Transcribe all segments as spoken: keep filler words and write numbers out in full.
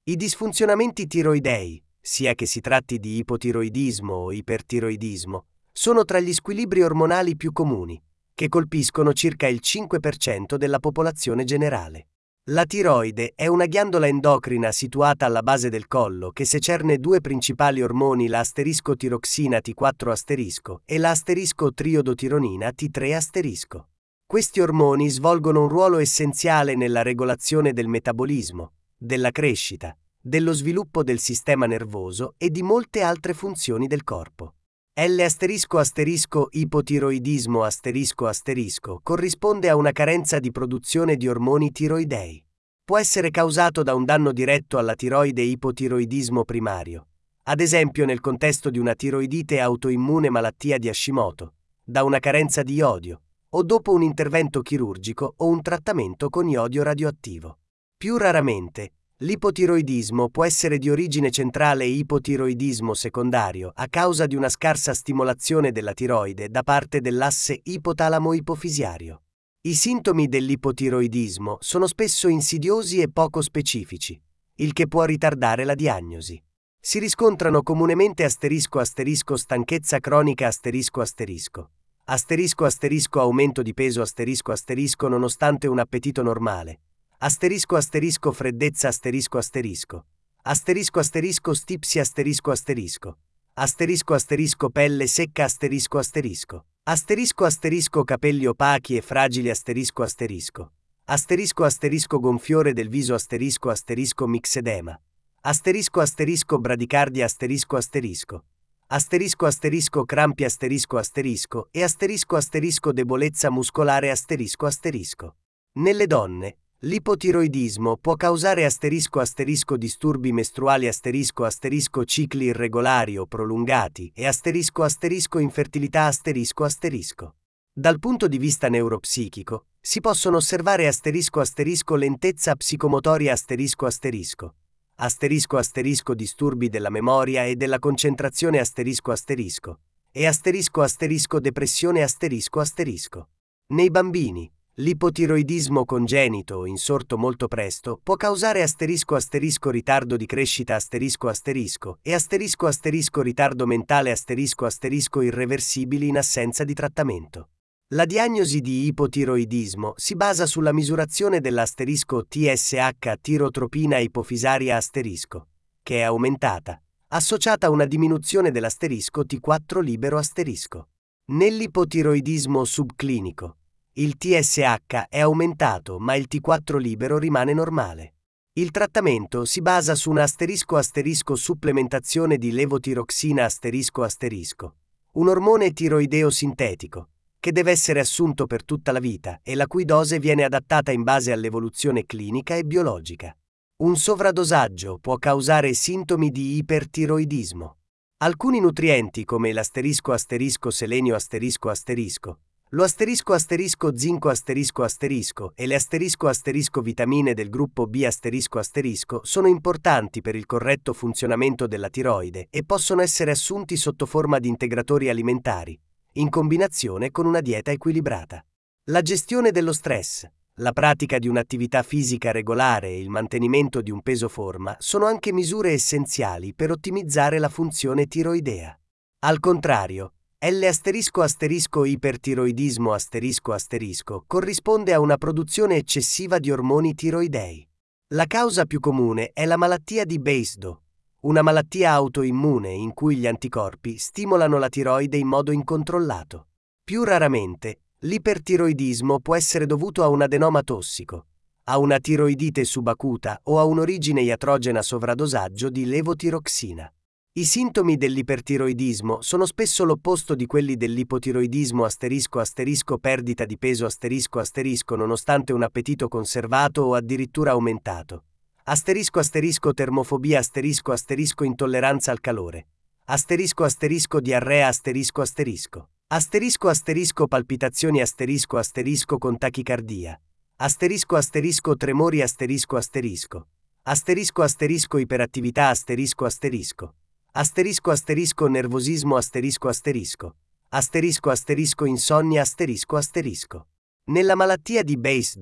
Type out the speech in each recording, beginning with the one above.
I disfunzionamenti tiroidei, sia che si tratti di ipotiroidismo o ipertiroidismo, sono tra gli squilibri ormonali più comuni, che colpiscono circa il cinque per cento della popolazione generale. La tiroide è una ghiandola endocrina situata alla base del collo che secerne due principali ormoni, la asterisco tiroxina T quattro asterisco e la asterisco triodotironina T tre asterisco. Questi ormoni svolgono un ruolo essenziale nella regolazione del metabolismo, della crescita, dello sviluppo del sistema nervoso e di molte altre funzioni del corpo. L asterisco asterisco ipotiroidismo asterisco asterisco corrisponde a una carenza di produzione di ormoni tiroidei. Può essere causato da un danno diretto alla tiroide ipotiroidismo primario, ad esempio nel contesto di una tiroidite autoimmune malattia di Hashimoto, da una carenza di iodio, o dopo un intervento chirurgico o un trattamento con iodio radioattivo. Più raramente, l'ipotiroidismo può essere di origine centrale e ipotiroidismo secondario a causa di una scarsa stimolazione della tiroide da parte dell'asse ipotalamo-ipofisiario. I sintomi dell'ipotiroidismo sono spesso insidiosi e poco specifici, il che può ritardare la diagnosi. Si riscontrano comunemente asterisco asterisco stanchezza cronica asterisco asterisco, asterisco asterisco aumento di peso asterisco asterisco nonostante un appetito normale, asterisco asterisco freddezza asterisco asterisco, asterisco asterisco stipsi asterisco asterisco, asterisco asterisco pelle secca asterisco asterisco, asterisco asterisco capelli opachi e fragili asterisco asterisco, asterisco asterisco gonfiore del viso asterisco asterisco mixedema, asterisco asterisco bradicardia asterisco asterisco, asterisco asterisco crampi asterisco asterisco e asterisco asterisco debolezza muscolare asterisco asterisco. Nelle donne, l'ipotiroidismo può causare asterisco asterisco disturbi mestruali asterisco asterisco cicli irregolari o prolungati e asterisco asterisco infertilità asterisco asterisco. Dal punto di vista neuropsichico, si possono osservare asterisco asterisco lentezza psicomotoria asterisco asterisco, asterisco asterisco disturbi della memoria e della concentrazione asterisco asterisco, e asterisco asterisco depressione asterisco asterisco. Nei bambini, l'ipotiroidismo congenito, insorto molto presto, può causare asterisco asterisco ritardo di crescita asterisco asterisco e asterisco asterisco ritardo mentale asterisco asterisco irreversibili in assenza di trattamento. La diagnosi di ipotiroidismo si basa sulla misurazione dell'asterisco T S H tirotropina ipofisaria asterisco, che è aumentata, associata a una diminuzione dell'asterisco T quattro libero asterisco. Nell'ipotiroidismo subclinico, il T S H è aumentato ma il T quattro libero rimane normale. Il trattamento si basa su una asterisco asterisco supplementazione di levotiroxina asterisco asterisco, un ormone tiroideo sintetico, che deve essere assunto per tutta la vita e la cui dose viene adattata in base all'evoluzione clinica e biologica. Un sovradosaggio può causare sintomi di ipertiroidismo. Alcuni nutrienti come l'asterisco asterisco selenio asterisco asterisco, lo asterisco asterisco zinco asterisco asterisco e le asterisco asterisco vitamine del gruppo B asterisco asterisco sono importanti per il corretto funzionamento della tiroide e possono essere assunti sotto forma di integratori alimentari, in combinazione con una dieta equilibrata. La gestione dello stress, la pratica di un'attività fisica regolare e il mantenimento di un peso forma sono anche misure essenziali per ottimizzare la funzione tiroidea. Al contrario, L asterisco asterisco ipertiroidismo asterisco asterisco corrisponde a una produzione eccessiva di ormoni tiroidei. La causa più comune è la malattia di Basedow, una malattia autoimmune in cui gli anticorpi stimolano la tiroide in modo incontrollato. Più raramente, l'ipertiroidismo può essere dovuto a un adenoma tossico, a una tiroidite subacuta o a un'origine iatrogena sovradosaggio di levotiroxina. I sintomi dell'ipertiroidismo sono spesso l'opposto di quelli dell'ipotiroidismo asterisco asterisco perdita di peso asterisco asterisco nonostante un appetito conservato o addirittura aumentato. Asterisco asterisco termofobia asterisco asterisco intolleranza al calore. Asterisco asterisco diarrea asterisco asterisco. Asterisco asterisco palpitazioni asterisco asterisco con tachicardia. Asterisco asterisco tremori asterisco asterisco. Asterisco asterisco iperattività asterisco asterisco. Asterisco asterisco nervosismo asterisco asterisco. Asterisco asterisco insonnia asterisco asterisco. Nella malattia di Basedow,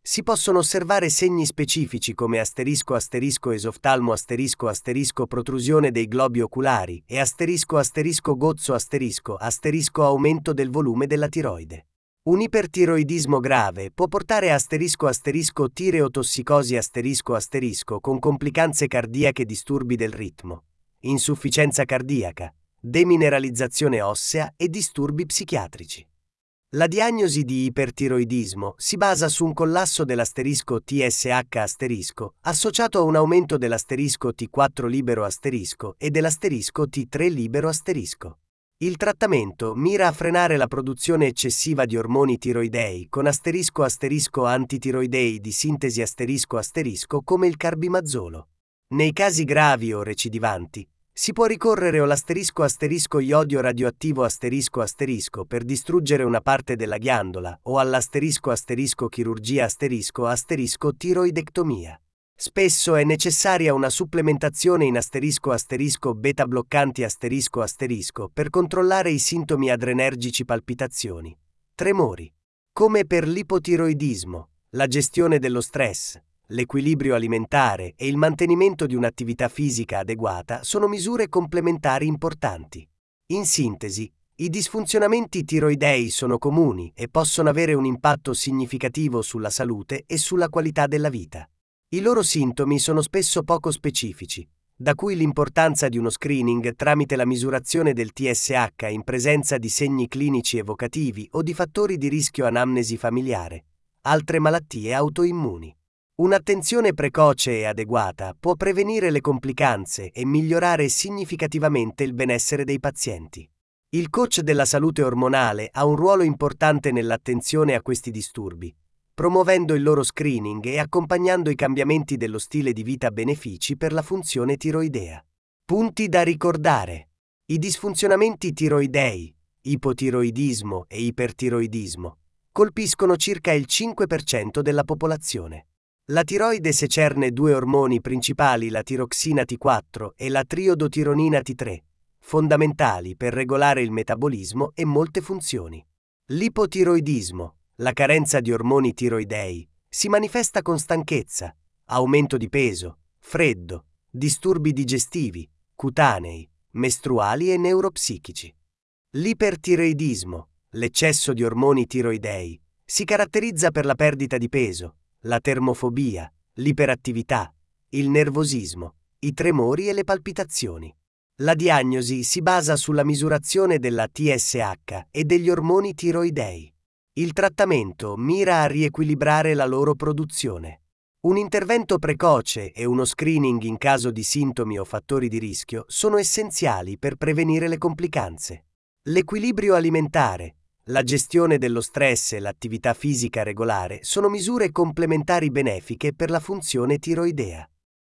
Si possono osservare segni specifici come asterisco asterisco esoftalmo asterisco asterisco protrusione dei globi oculari e asterisco asterisco gozzo asterisco asterisco aumento del volume della tiroide. Un ipertiroidismo grave può portare a asterisco asterisco tireotossicosi asterisco asterisco con complicanze cardiache, disturbi del ritmo, insufficienza cardiaca, demineralizzazione ossea e disturbi psichiatrici. La diagnosi di ipertiroidismo si basa su un collasso dell'asterisco T S H asterisco associato a un aumento dell'asterisco T quattro libero asterisco e dell'asterisco T tre libero asterisco. Il trattamento mira a frenare la produzione eccessiva di ormoni tiroidei con asterisco asterisco antitiroidei di sintesi asterisco asterisco come il carbimazzolo. Nei casi gravi o recidivanti, si può ricorrere all'asterisco asterisco iodio radioattivo asterisco asterisco per distruggere una parte della ghiandola o all'asterisco asterisco chirurgia asterisco asterisco tiroidectomia. Spesso è necessaria una supplementazione in asterisco asterisco beta bloccanti asterisco asterisco per controllare i sintomi adrenergici, palpitazioni, tremori. Come per l'ipotiroidismo, la gestione dello stress, l'equilibrio alimentare e il mantenimento di un'attività fisica adeguata sono misure complementari importanti. In sintesi, i disfunzionamenti tiroidei sono comuni e possono avere un impatto significativo sulla salute e sulla qualità della vita. I loro sintomi sono spesso poco specifici, da cui l'importanza di uno screening tramite la misurazione del T S H in presenza di segni clinici evocativi o di fattori di rischio anamnesi familiare, altre malattie autoimmuni. Un'attenzione precoce e adeguata può prevenire le complicanze e migliorare significativamente il benessere dei pazienti. Il coach della salute ormonale ha un ruolo importante nell'attenzione a questi disturbi, promuovendo il loro screening e accompagnando i cambiamenti dello stile di vita benefici per la funzione tiroidea. Punti da ricordare: i disfunzionamenti tiroidei, ipotiroidismo e ipertiroidismo, colpiscono circa il cinque per cento della popolazione. La tiroide secerne due ormoni principali, la tiroxina T quattro e la triodotironina T tre, fondamentali per regolare il metabolismo e molte funzioni. L'ipotiroidismo, la carenza di ormoni tiroidei, si manifesta con stanchezza, aumento di peso, freddo, disturbi digestivi, cutanei, mestruali e neuropsichici. L'ipertiroidismo, l'eccesso di ormoni tiroidei, si caratterizza per la perdita di peso, la termofobia, l'iperattività, il nervosismo, i tremori e le palpitazioni. La diagnosi si basa sulla misurazione della T S H e degli ormoni tiroidei. Il trattamento mira a riequilibrare la loro produzione. Un intervento precoce e uno screening in caso di sintomi o fattori di rischio sono essenziali per prevenire le complicanze. L'equilibrio alimentare, la gestione dello stress e l'attività fisica regolare sono misure complementari benefiche per la funzione tiroidea.